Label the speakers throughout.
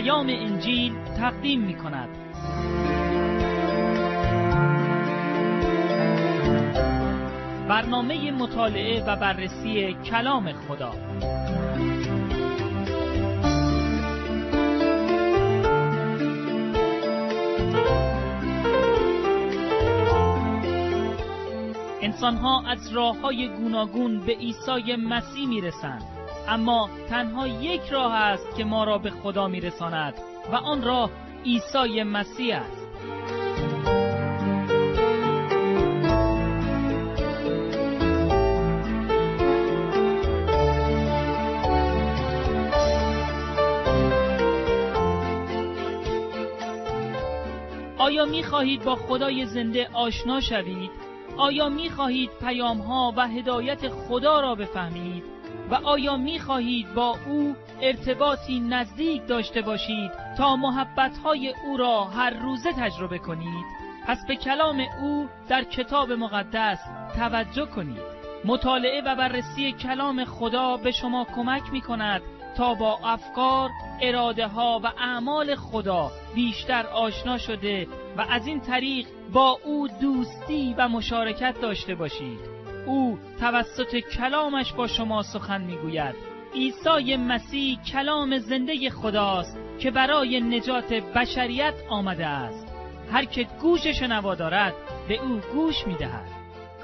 Speaker 1: پیام انجیل تقدیم می کند. برنامه مطالعه و بررسی کلام خدا. انسان‌ها از راه‌های گوناگون به عیسی مسیح می‌رسند، اما تنها یک راه است که ما را به خدا می‌رساند و آن راه عیسی مسیح است. آیا می‌خواهید با خدای زنده آشنا شوید؟ آیا می‌خواهید پیام‌ها و هدایت خدا را بفهمید؟ و آیا می‌خواهید با او ارتباطی نزدیک داشته باشید تا محبت‌های او را هر روزه تجربه کنید؟ پس به کلام او در کتاب مقدس توجه کنید. مطالعه و بررسی کلام خدا به شما کمک می‌کند تا با افکار، اراده‌ها و اعمال خدا بیشتر آشنا شده و از این طریق با او دوستی و مشارکت داشته باشید. او توسط کلامش با شما سخن میگوید. عیسی مسیح کلام زنده خداست که برای نجات بشریت آمده است. هر که گوش شنوا دارد به او گوش میدهد.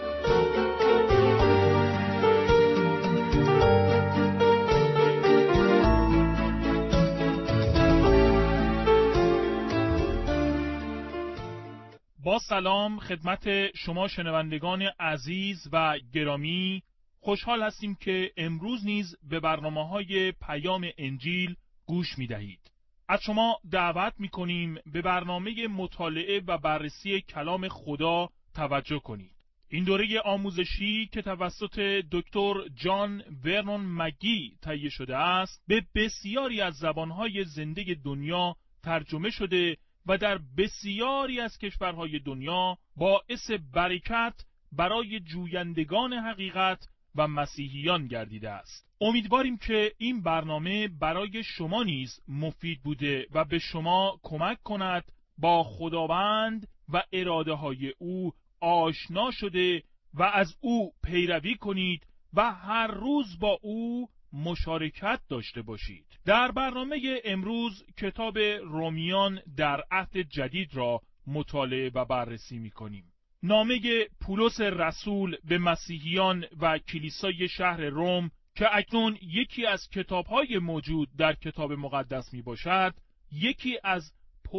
Speaker 2: با سلام خدمت شما شنوندگان عزیز و گرامی، خوشحال هستیم که امروز نیز به برنامه‌های پیام انجیل گوش می‌دهید. از شما دعوت می‌کنیم به برنامه مطالعه و بررسی کلام خدا توجه کنید. این دوره آموزشی که توسط دکتر جان ورنون مگی تهیه شده است، به بسیاری از زبان‌های زنده دنیا ترجمه شده و در بسیاری از کشورهای دنیا باعث برکت برای جویندگان حقیقت و مسیحیان گردیده است. امیدواریم که این برنامه برای شما نیز مفید بوده و به شما کمک کند با خداوند و اراده های او آشنا شده و از او پیروی کنید و هر روز با او مشارکت داشته باشید. در برنامه امروز کتاب رومیان در عهد جدید را مطالعه و بررسی می‌کنیم. نامه پولس رسول به مسیحیان و کلیسای شهر روم که اکنون یکی از کتاب‌های موجود در کتاب مقدس میباشد، یکی از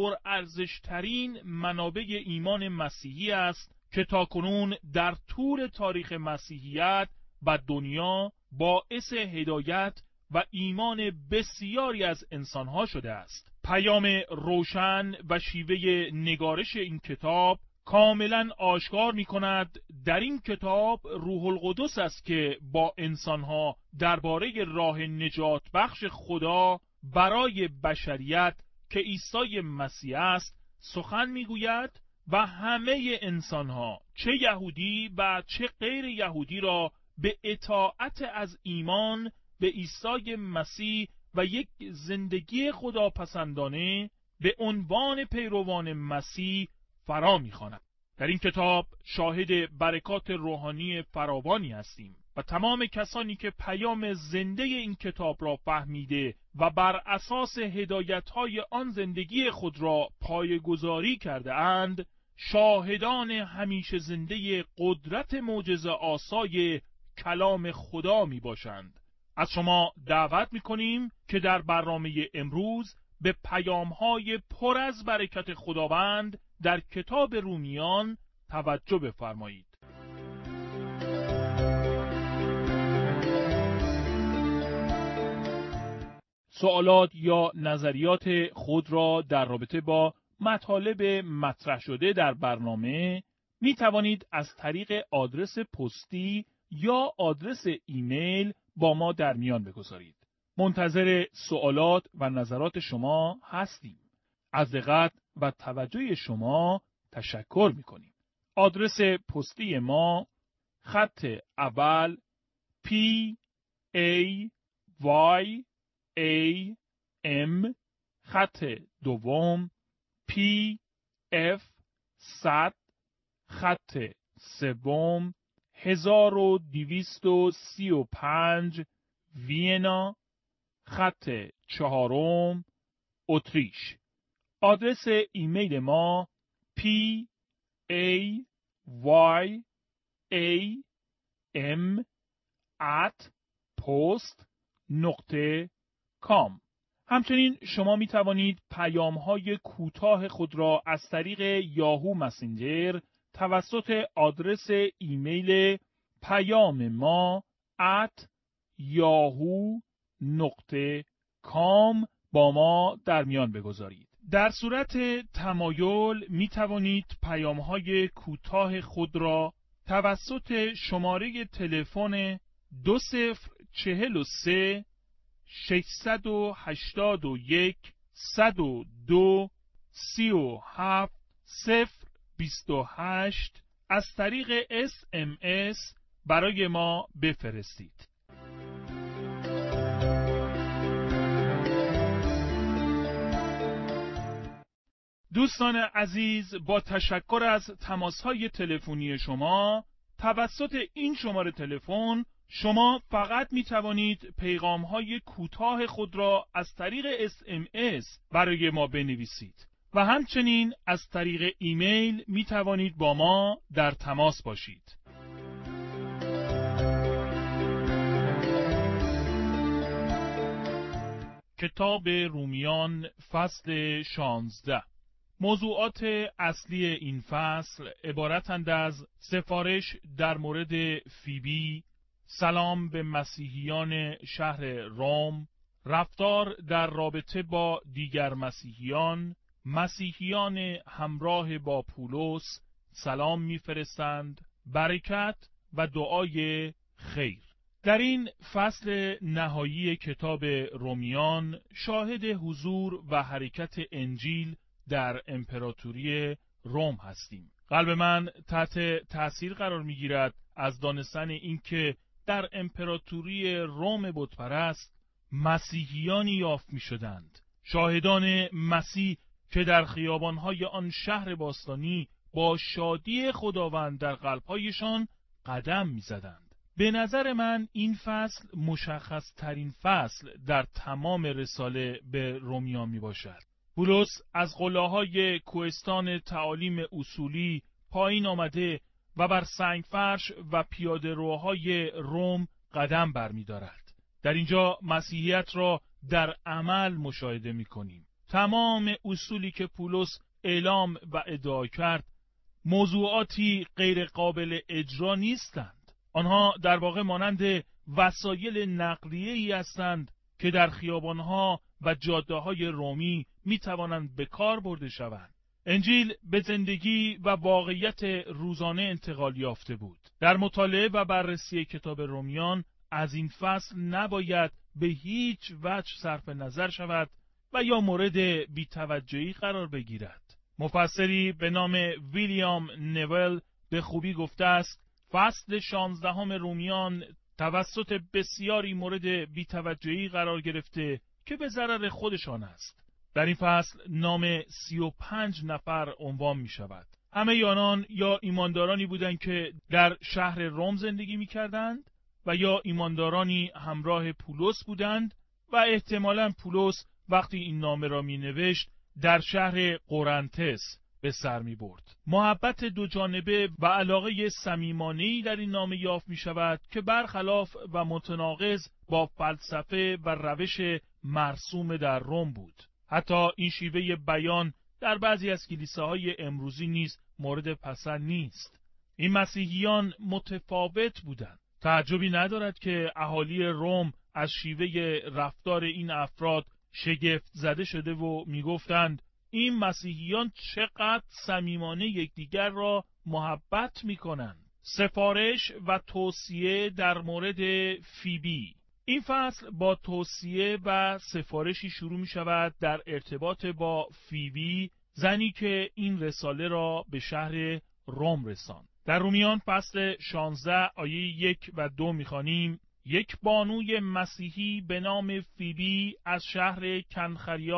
Speaker 2: پرارزش‌ترین منابع ایمان مسیحی است که تاکنون در طول تاریخ مسیحیت و دنیا باعث هدایت و ایمان بسیاری از انسانها شده است. پیام روشن و شیوه نگارش این کتاب کاملا آشکار می کند در این کتاب روح القدس است که با انسانها درباره راه نجات بخش خدا برای بشریت که عیسی مسیح است سخن می گوید و همه انسانها چه یهودی و چه غیر یهودی را به اطاعت از ایمان به عیسی مسیح و یک زندگی خداپسندانه به عنوان پیروان مسیح فرا می‌خواند. در این کتاب شاهد برکات روحانی فراوانی هستیم و تمام کسانی که پیام زنده این کتاب را فهمیده و بر اساس هدایت‌های آن زندگی خود را پایه‌گذاری کرده اند، شاهدان همیشه زنده قدرت معجزه‌آسای کلام خدا می باشند. از شما دعوت می کنیم که در برنامه امروز به پیام‌های پر از برکت خداوند در کتاب رومیان توجه بفرمایید. سوالات یا نظریات خود را در رابطه با مطالب مطرح شده در برنامه می توانید از طریق آدرس پستی یا آدرس ایمیل با ما در میان بگذارید. منتظر سوالات و نظرات شما هستیم. از دقت و توجه شما تشکر می کنیم. آدرس پستی ما خط اول P A Y A M خط دوم PF 100 خط سوم 1235 وینا خط چهارم اتریش. آدرس ایمیل ما payam@post.com. همچنین شما می توانید پیام‌های کوتاه خود را از طریق یاهو مسنجر توسط آدرس ایمیل پیام ما @yahoo.com با ما در میان بگذارید. در صورت تمایل می توانید پیام‌های کوتاه خود را توسط شماره تلفن 2043 681 102 37 028 از طریق SMS برای ما بفرستید. دوستان عزیز، با تشکر از تماس‌های تلفنی شما توسط این شماره تلفن شما فقط می توانید پیغام‌های کوتاه خود را از طریق SMS برای ما بنویسید و همچنین از طریق ایمیل می توانید با ما در تماس باشید. کتاب رومیان فصل 16. موضوعات اصلی این فصل عبارتند از سفارش در مورد فیبی، سلام به مسیحیان شهر روم، رفتار در رابطه با دیگر مسیحیان، مسیحیان همراه با پولس سلام می‌فرستند، برکت و دعای خیر. در این فصل نهایی کتاب رومیان شاهد حضور و حرکت انجیل در امپراتوری روم هستیم. قلب من تحت تأثیر قرار می‌گیرد از دانستن اینکه در امپراتوری روم بتپرست مسیحیانی یافت می‌شدند، شاهدان مسیح که در خیابان‌های آن شهر باستانی با شادی خداوند در قلب‌هایشان قدم می‌زدند. به نظر من این فصل مشخص ترین فصل در تمام رساله به رومیان میباشد. پولس از قله‌های کوهستان تعالیم اصولی پایین آمده و بر سنگفرش و پیاده‌روهای روم قدم برمی‌دارد. در اینجا مسیحیت را در عمل مشاهده می‌کنیم. تمام اصولی که پولس اعلام و ادعا کرد موضوعاتی غیر قابل اجرا نیستند. آنها در واقع مانند وسایل نقلیه‌ای هستند که در خیابان‌ها و جاده‌های رومی می‌توانند به کار برده شوند. انجیل به زندگی و واقعیت روزانه انتقال یافته بود. در مطالعه و بررسی کتاب رومیان از این فصل نباید به هیچ وجه صرف نظر شود و یا مورد بی‌توجهی قرار بگیرد. مفسری به نام ویلیام نوئل به خوبی گفته است: فصل 16 رومیان توسط بسیاری مورد بی‌توجهی قرار گرفته که به ضرر خودشان است. در این فصل نام 35 نفر عنوان می شود. همه آنان یا ایماندارانی بودند که در شهر روم زندگی می کردند و یا ایماندارانی همراه پولس بودند و احتمالاً پولس وقتی این نامه را می نوشت در شهر قرنتس به سر می برد. محبت دو جانبه و علاقه صمیمانه‌ای در این نامه یافت می شود که برخلاف و متناقض با فلسفه و روش مرسوم در روم بود. حتی این شیوه بیان در بعضی از کلیساهای امروزی نیز مورد پسند نیست. این مسیحیان متفاوت بودند. تعجبی ندارد که اهالی روم از شیوه رفتار این افراد شگفت زده شده و میگفتند این مسیحیان چقدر صمیمانه یکدیگر را محبت میکنند. سفارش و توصیه در مورد فیبی. این فصل با توصیه و سفارشی شروع می شود در ارتباط با فیبی، زنی که این رساله را به شهر روم رساند. در رومیان فصل 16 آیه 1 و 2 می‌خوانیم: یک بانوی مسیحی به نام فیبی از شهر کنخریا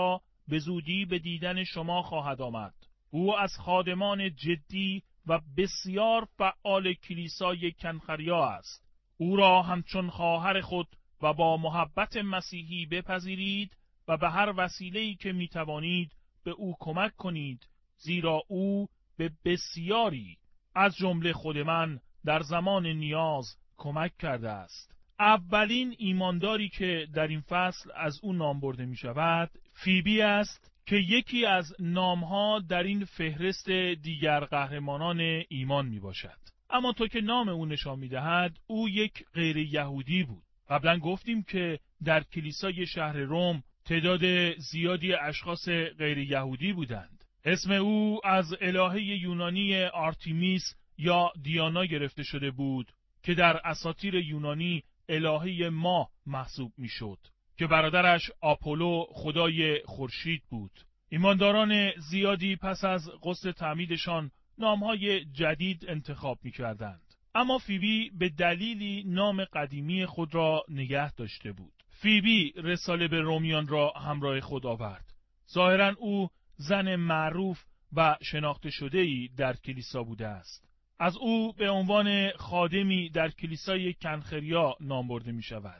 Speaker 2: به زودی به دیدن شما خواهد آمد. او از خادمان جدی و بسیار فعال کلیسای کنخریا است. او را همچون خواهر خود و با محبت مسیحی بپذیرید و به هر وسیله‌ای که می‌توانید به او کمک کنید، زیرا او به بسیاری از جمله خود من در زمان نیاز کمک کرده است. اولین ایمانداری که در این فصل از او نام برده می شود فیبی است که یکی از نامها در این فهرست دیگر قهرمانان ایمان می باشد. اما تو که نام او نشان می دهد او یک غیر یهودی بود. قبلا گفتیم که در کلیسای شهر روم تعداد زیادی اشخاص غیر یهودی بودند. اسم او از الهه یونانی آرتیمیس یا دیانا گرفته شده بود که در اساطیر یونانی الهه ماه محسوب میشد که برادرش آپولو خدای خورشید بود. ایمانداران زیادی پس از غسل تعمیدشان نامهای جدید انتخاب میکردند، اما فیبی به دلیلی نام قدیمی خود را نگه داشته بود. فیبی رساله به رومیان را همراه خود آورد. ظاهراً او زن معروف و شناخته شده‌ای در کلیسا بوده است. از او به عنوان خادمی در کلیسای کنخریا نام برده می شود.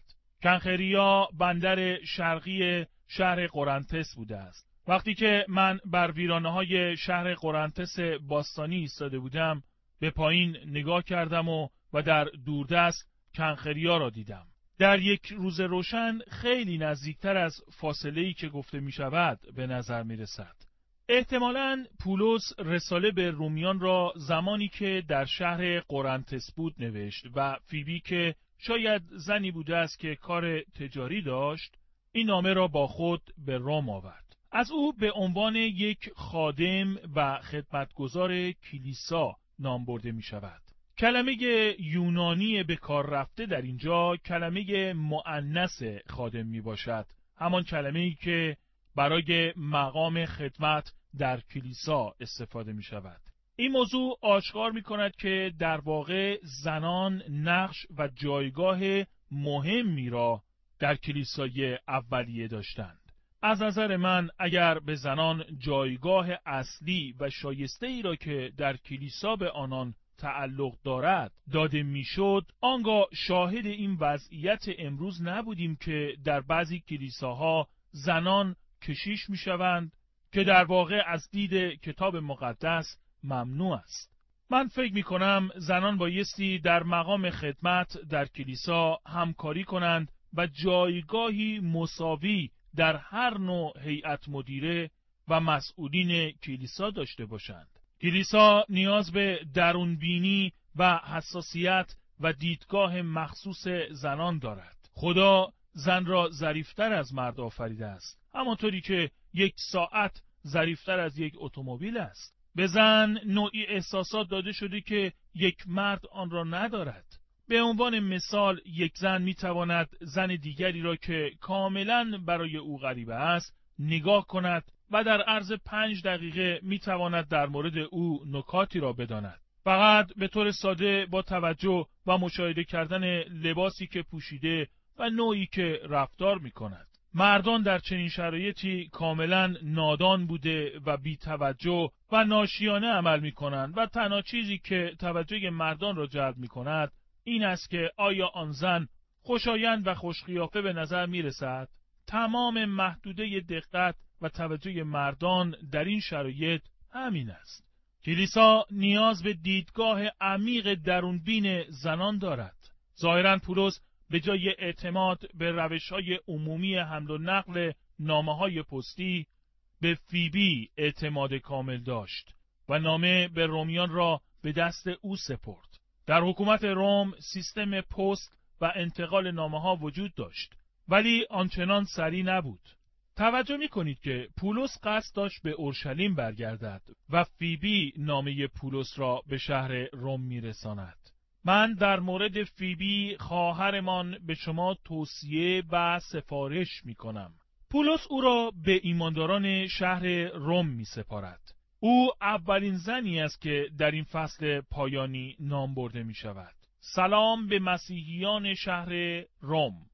Speaker 2: کنخریا بندر شرقی شهر قرنتس بوده است. وقتی که من بر ویرانه‌های شهر قرنتس باستانی ایستاده بودم، به پایین نگاه کردم و در دوردست کنخریا را دیدم. در یک روز روشن خیلی نزدیکتر از فاصله‌ای که گفته می شود به نظر می رسد. احتمالاً پولس رساله به رومیان را زمانی که در شهر قرنتس بود نوشت و فیبی که شاید زنی بوده است که کار تجاری داشت، این نامه را با خود به روم آورد. از او به عنوان یک خادم و خدمتگزار کلیسا نام برده می شود. کلمه یونانی به کار رفته در اینجا کلمه مؤنث خادم می باشد، همان کلمه‌ای که برای مقام خدمت در کلیسا استفاده می شود. این موضوع آشکار می کند که در واقع زنان نقش و جایگاه مهمی را در کلیسای اولیه داشتند. از نظر من اگر به زنان جایگاه اصلی و شایسته ای را که در کلیسا به آنان تعلق دارد داده میشد، آنگاه شاهد این وضعیت امروز نبودیم که در بعضی کلیساها زنان کشیش میشوند که در واقع از دید کتاب مقدس ممنوع است. من فکر میکنم زنان بایستی در مقام خدمت در کلیسا همکاری کنند و جایگاهی مساوی در هر نوع هیئت مدیره و مسئولین کلیسا داشته باشند. کلیسا نیاز به درونبینی و حساسیت و دیدگاه مخصوص زنان دارد. خدا زن را ظریفتر از مرد آفریده است، همانطوری که یک ساعت ظریفتر از یک اتومبیل است. به زن نوعی احساسات داده شده که یک مرد آن را ندارد. به عنوان مثال یک زن میتواند زن دیگری را که کاملا برای او غریبه است نگاه کند و در عرض 5 دقیقه میتواند در مورد او نکاتی را بداند. فقط به طور ساده با توجه و مشاهده کردن لباسی که پوشیده و نوعی که رفتار میکند. مردان در چنین شرایطی کاملا نادان بوده و بی توجه و ناشیانه عمل میکنند و تنها چیزی که توجه مردان را جلب میکند این است که آیا آن زن خوشایند و خوشقیافه به نظر میرسد؟ تمام محدوده دقت و توجه مردان در این شرایط همین است. کلیسا نیاز به دیدگاه عمیق درونبین زنان دارد. ظاهراً پولس به جای اعتماد به روش‌های عمومی حمل و نقل نامه‌های پستی به فیبی اعتماد کامل داشت و نامه به رومیان را به دست او سپرد. در حکومت روم سیستم پست و انتقال نامه‌ها وجود داشت، ولی آنچنان سریع نبود. توجه می‌کنید که پولس قصد داشت به اورشلیم برگردد و فیبی نامه پولس را به شهر روم می‌رساند. من در مورد فیبی خواهرمان به شما توصیه و سفارش می‌کنم. پولس او را به ایمانداران شهر روم می‌سپارد. او اولین زنی است که در این فصل پایانی نام برده می‌شود. سلام به مسیحیان شهر روم.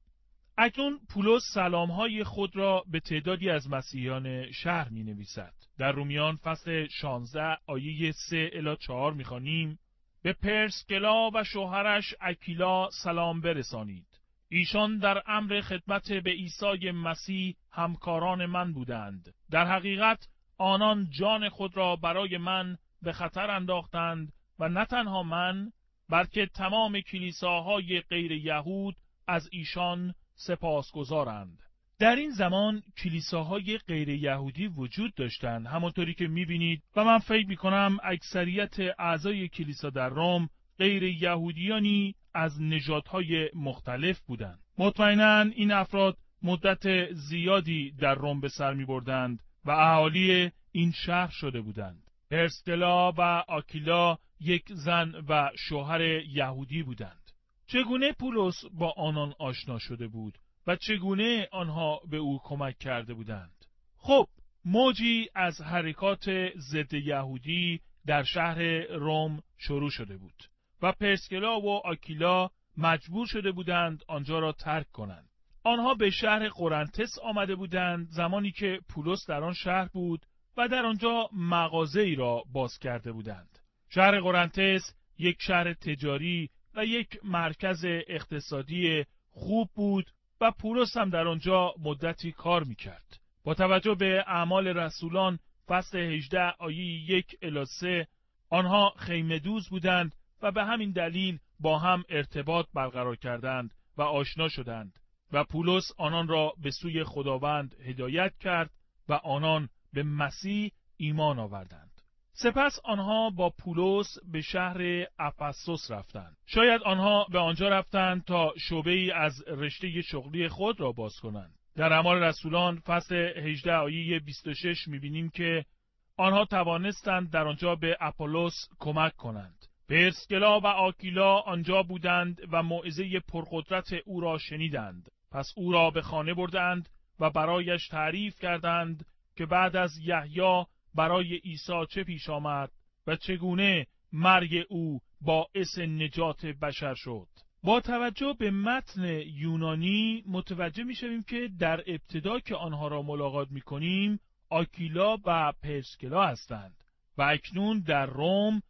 Speaker 2: اکنون پولس سلام‌های خود را به تعدادی از مسیحیان شهر می‌نویسد. در رومیان فصل 16 آیه 3 الی 4 می‌خوانیم: به پرسکلا و شوهرش اکیلا سلام برسانید. ایشان در امر خدمت به عیسی مسیح همکاران من بودند. در حقیقت آنان جان خود را برای من به خطر انداختند و نه تنها من، بلکه تمام کلیساهای غیر یهود از ایشان سپاسگزارند. در این زمان کلیساهای غیر یهودی وجود داشتند، همانطوری که می‌بینید و من فکر می‌کنم اکثریت اعضای کلیسا در روم غیر یهودیانی از نژادهای مختلف بودند. مطمئناً این افراد مدت زیادی در روم به سر می‌بردند و اهالی این شهر شده بودند. پرسکلا و آکیلا یک زن و شوهر یهودی بودند. چگونه پولس با آنان آشنا شده بود و چگونه آنها به او کمک کرده بودند؟ خب، موجی از حرکات ضد یهودی در شهر روم شروع شده بود و پرسکلا و آکیلا مجبور شده بودند آنجا را ترک کنند. آنها به شهر قرنتس آمده بودند زمانی که پولس در آن شهر بود و در آنجا مغازه‌ای را باز کرده بودند. شهر قرنتس یک شهر تجاری و یک مرکز اقتصادی خوب بود و پولس هم در آنجا مدتی کار می‌کرد. با توجه به اعمال رسولان فصل 18 آیه 1 الی 3 آنها خیمه دوز بودند و به همین دلیل با هم ارتباط برقرار کردند و آشنا شدند و پولس آنان را به سوی خداوند هدایت کرد و آنان به مسیح ایمان آوردند. سپس آنها با پولس به شهر افسوس رفتند. شاید آنها به آنجا رفتند تا شعبه‌ای از رشته شغلی خود را باز کنند. در اعمال رسولان فصل 18 آیه 26 می‌بینیم که آنها توانستند در آنجا به اپولس کمک کنند. پرسکلا و آکیلا آنجا بودند و موعظه پرقدرت او را شنیدند. پس او را به خانه بردند و برایش تعریف کردند که بعد از یحیی برای عیسی چه پیش آمد و چگونه مرگ او باعث نجات بشر شد. با توجه به متن یونانی متوجه می‌شویم که در ابتدا که آنها را ملاقات می‌کنیم آکیلا و پرسکلا هستند و اکنون در روم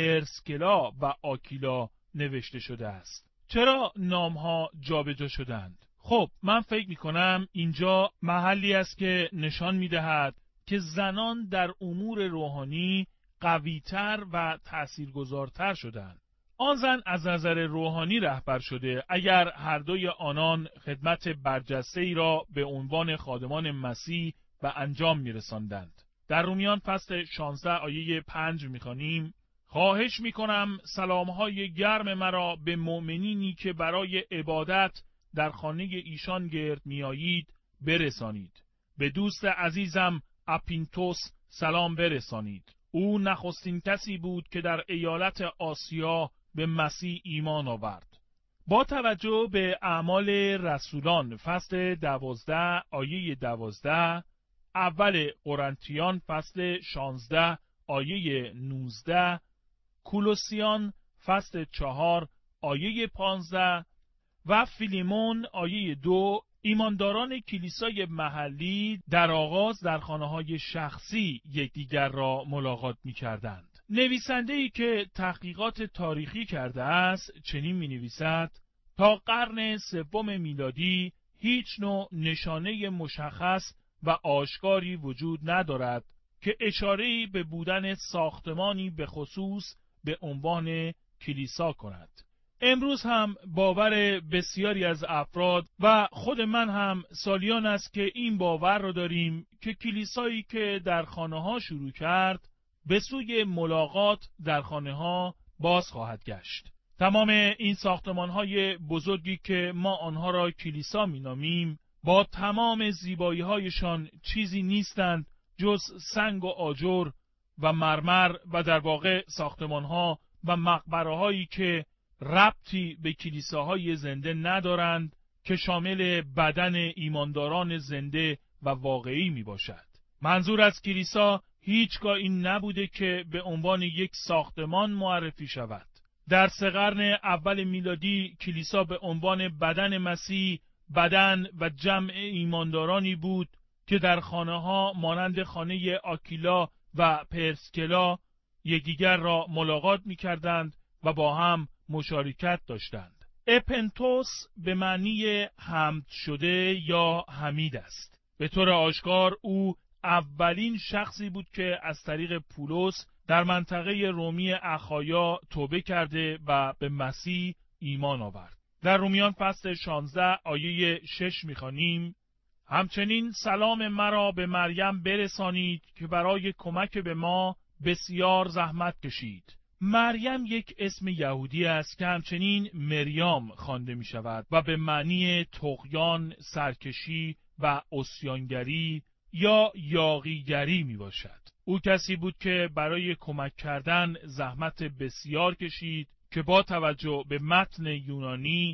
Speaker 2: پرسکلا و آکیلا نوشته شده است. چرا نام‌ها جابجا شدند؟ خب، من فکر می‌کنم اینجا محلی است که نشان می‌دهد که زنان در امور روحانی قوی‌تر و تأثیرگذارتر شدند. آن زن از نظر روحانی رهبر شده اگر هر دوی آنان خدمت برجسته‌ای را به عنوان خادمان مسیح به انجام می‌رساندند. در رومیان فصل 16 آیه 5 می‌خوانیم: خواهش می‌کنم سلام‌های گرم مرا به مؤمنینی که برای عبادت در خانه ایشان گرد می‌آیید برسانید. به دوست عزیزم اپینتوس سلام برسانید. او نخستین کسی بود که در ایالت آسیا به مسیح ایمان آورد. با توجه به اعمال رسولان فصل 12 آیه 12، اول قرنتیان فصل 16 آیه 19، کولوسیان فصل 4 آیه 15 و فیلیمون آیه 2، ایمانداران کلیسای محلی در آغاز در خانه‌های شخصی یکدیگر را ملاقات می‌کردند. نویسنده‌ای که تحقیقات تاریخی کرده است چنین می‌نویسد: تا قرن سوم میلادی هیچ نوع نشانه مشخص و آشکاری وجود ندارد که اشاره‌ای به بودن ساختمانی به خصوص به عنوان کلیسا کند. امروز هم باور بسیاری از افراد و خود من هم سالیان است که این باور را داریم که کلیسایی که در خانه‌ها شروع کرد به سوی ملاقات در خانه‌ها باز خواهد گشت. تمام این ساختمان‌های بزرگی که ما آنها را کلیسا می‌نامیم با تمام زیبایی‌هایشان چیزی نیستند جز سنگ و آجر و مرمر و در واقع ساختمان‌ها و مقبره‌هایی که ربطی به کلیساهای زنده ندارند که شامل بدن ایمانداران زنده و واقعی می باشد. منظور از کلیسا هیچگاه این نبوده که به عنوان یک ساختمان معرفی شود. در 3 قرن اول میلادی کلیسا به عنوان بدن مسیح بدن و جمع ایماندارانی بود که در خانه‌ها مانند خانه آکیلا و پرسکلا یکدیگر را ملاقات می‌کردند و با هم مشارکت داشتند. اپنتوس به معنی حمد شده یا حمید است. به طور آشکار او اولین شخصی بود که از طریق پولس در منطقه رومی اخایا توبه کرده و به مسیح ایمان آورد. در رومیان فصل 16 آیه 6 می‌خوانیم: همچنین سلام مرا به مریم برسانید که برای کمک به ما بسیار زحمت کشید. مریم یک اسم یهودی است که همچنین مریام خوانده می شود و به معنی طغیان، سرکشی و عصیانگری یا یاغیگری می باشد. او کسی بود که برای کمک کردن زحمت بسیار کشید که با توجه به متن یونانی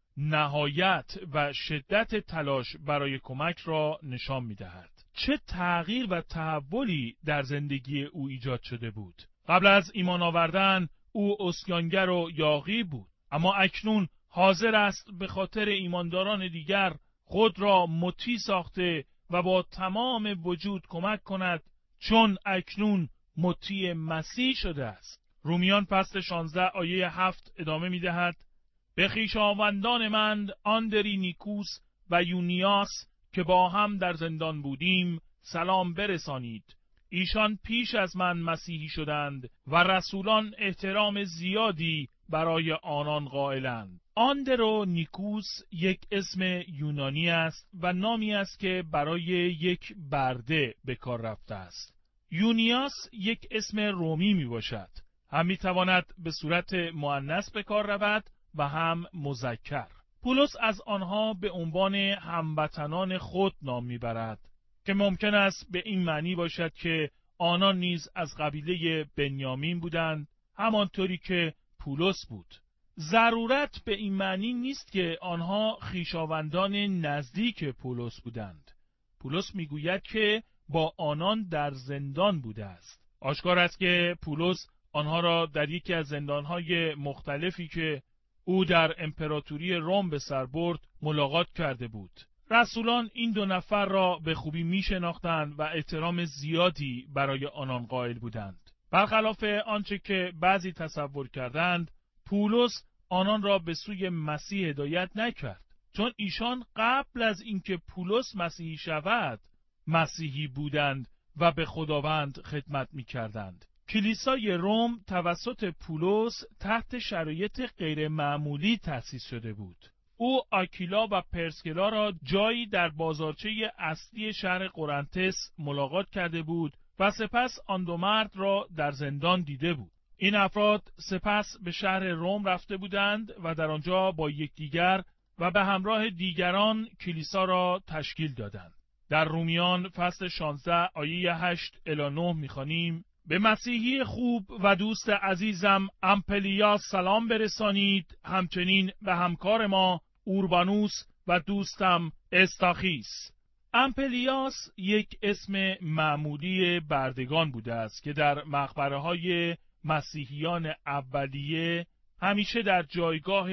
Speaker 2: نهایت و شدت تلاش برای کمک را نشان می دهد. چه تغییر و تحولی در زندگی او ایجاد شده بود. قبل از ایمان آوردن او عصیانگر و یاغی بود، اما اکنون حاضر است به خاطر ایمانداران دیگر خود را مطیع ساخته و با تمام وجود کمک کند، چون اکنون مطیع مسیح شده است. رومیان فصل 16 آیه 7 ادامه می دهد: به خویشاوندان من آندرینیکوس و یونیاس که با هم در زندان بودیم سلام برسانید. ایشان پیش از من مسیحی شدند و رسولان احترام زیادی برای آنان قائلند. آندرونیکوس یک اسم یونانی است و نامی است که برای یک برده به کار رفته است. یونیاس یک اسم رومی می باشد. هم می تواند به صورت مؤنث به کار رود و هم مذکر. پولس از آنها به عنوان هموطنان خود نام میبرد که ممکن است به این معنی باشد که آنان نیز از قبیله بنیامین بودند، همانطوری که پولس بود. ضرورت به این معنی نیست که آنها خویشاوندان نزدیک پولس بودند. پولس میگوید که با آنان در زندان بوده است. آشکار است که پولس آنها را در یکی از زندانهای مختلفی که او در امپراتوری روم به سر برد ملاقات کرده بود. رسولان این دو نفر را به خوبی می شناختند و احترام زیادی برای آنان قائل بودند. برخلاف آنچه که بعضی تصور کردند، پولس آنان را به سوی مسیح هدایت نکرد، چون ایشان قبل از اینکه پولس مسیحی شود مسیحی بودند و به خداوند خدمت می کردند. کلیسای روم توسط پولس تحت شرایط غیر معمولی تأسیس شده بود. او آکیلا و پرسکلا را جایی در بازارچه اصلی شهر قرنتس ملاقات کرده بود و سپس آن دو مرد را در زندان دیده بود. این افراد سپس به شهر روم رفته بودند و در آنجا با یکدیگر و به همراه دیگران کلیسا را تشکیل دادند. در رومیان فصل 16 آیه 8 الی 9 می‌خوانیم: به مسیحی خوب و دوست عزیزم امپلیاس سلام برسانید، همچنین به همکار ما اوربانوس و دوستم استاخیس. امپلیاس یک اسم معمولی بردگان بوده است که در مقبره‌های مسیحیان اولیه همیشه در جایگاه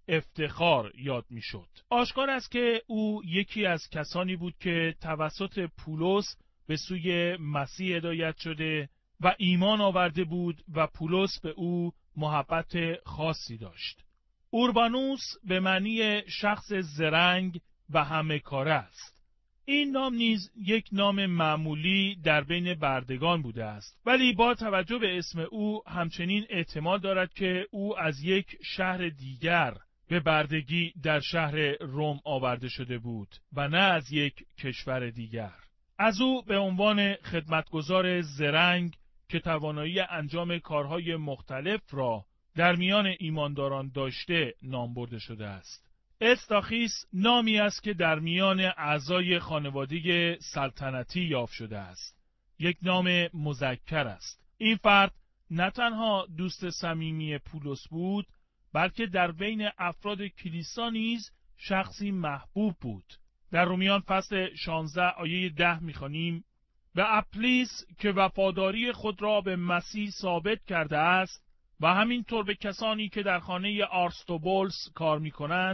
Speaker 2: افتخار یاد می‌شد. آشکار است که او یکی از کسانی بود که توسط پولس به سوی مسیح هدایت شده و ایمان آورده بود و پولس به او محبت خاصی داشت. اوربانوس به معنی شخص زرنگ و همه کاره است. این نام نیز یک نام معمولی در بین بردگان بوده است، ولی با توجه به اسم او همچنین احتمال دارد که او از یک شهر دیگر به بردگی در شهر روم آورده شده بود و نه از یک کشور دیگر. از او به عنوان خدمتگزار زرنگ که توانایی انجام کارهای مختلف را در میان ایمانداران داشته نام برده شده است. استاخیس نامی است که در میان اعضای خانواده سلطنتی یافت شده است. یک نام مذکر است. این فرد نه تنها دوست صمیمی پولس بود، بلکه در بین افراد کلیسا نیز شخصی محبوب بود. در رومیان فصل 16 آیه 10 می‌خوانیم: به اپلیس که وفاداری خود را به مسیح ثابت کرده است و همینطور به کسانی که در خانه آرستوبولس کار می‌کنند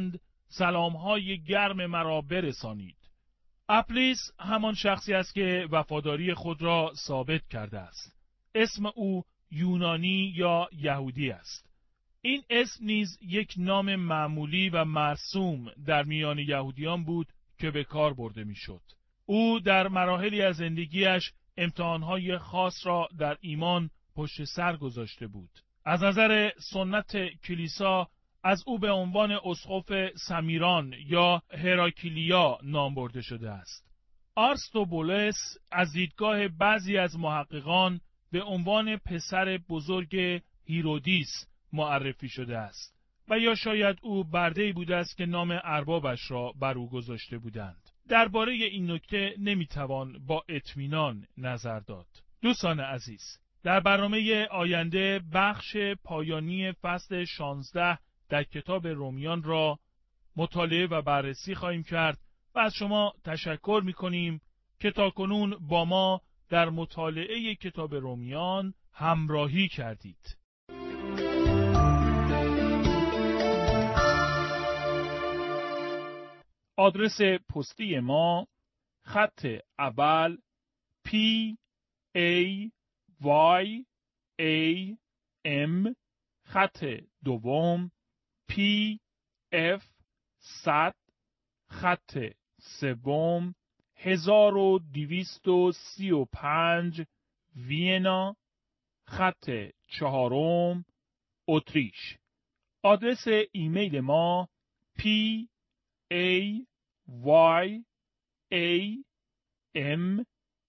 Speaker 2: سلامهای گرم مرا برسانید. اپلیس همان شخصی است که وفاداری خود را ثابت کرده است. اسم او یونانی یا یهودی است. این اسم نیز یک نام معمولی و مرسوم در میان یهودیان بود که به کار برده میشد. او در مراحلی از زندگیش امتحانهای خاص را در ایمان پشت سر گذاشته بود. از نظر سنت کلیسا از او به عنوان اسقف سمیران یا هراکلیا نام برده شده است. آرستوبولس از دیدگاه بعضی از محققان به عنوان پسر بزرگ هیرودیس معرفی شده است و یا شاید او برده‌ای بوده است که نام اربابش را بر او گذاشته بودند. درباره این نکته نمیتوان با اطمینان نظر داد. دوستان عزیز، در برنامه آینده بخش پایانی فصل 16 در کتاب رومیان را مطالعه و بررسی خواهیم کرد و از شما تشکر می‌کنیم که تاکنون با ما در مطالعه کتاب رومیان همراهی کردید. آدرس پستی ما خط اول P A Y A M، خط دوم P F 100، خط سوم 1235 وینا، خط چهارم اتریش. آدرس ایمیل ما P A Y A M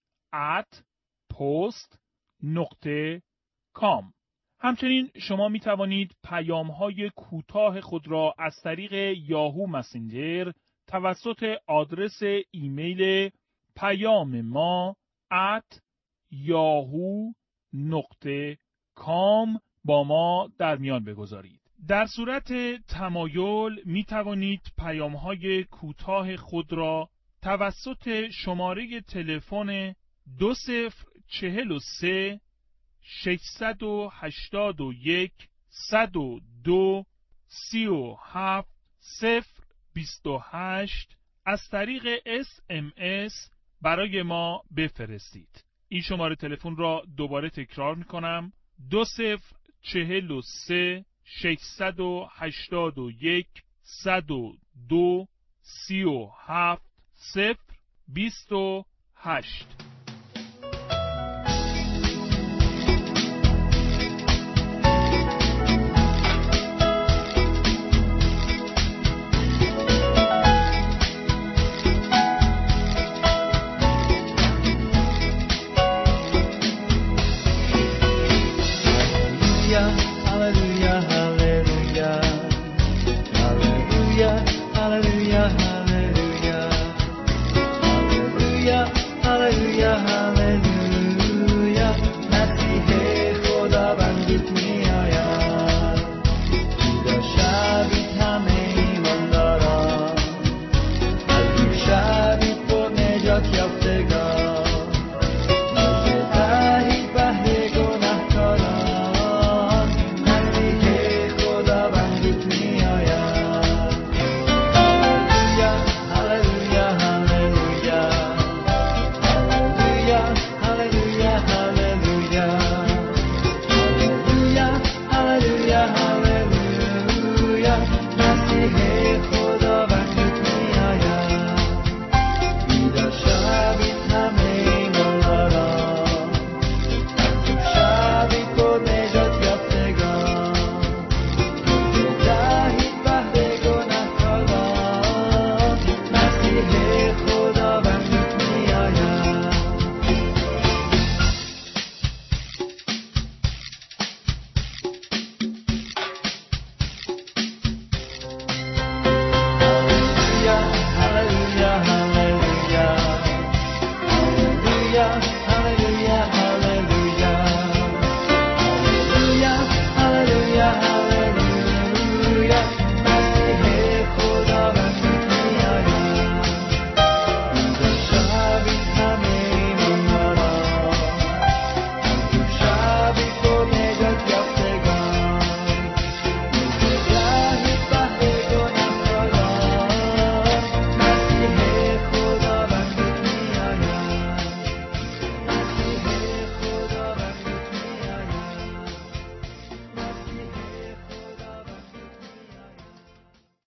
Speaker 2: @post.com. همچنین شما می توانید پیام‌های کوتاه خود را از طریق یاهو مسنجر توسط آدرس ایمیل پیام ما @yahoo.com با ما در میان بگذارید. در صورت تمایل می توانید پیام‌های کوتاه خود را توسط شماره تلفن 2043 681 102 37 028 از طریق SMS برای ما بفرستید. این شماره تلفن را دوباره تکرار می‌کنم: 2043 681 102 37 028.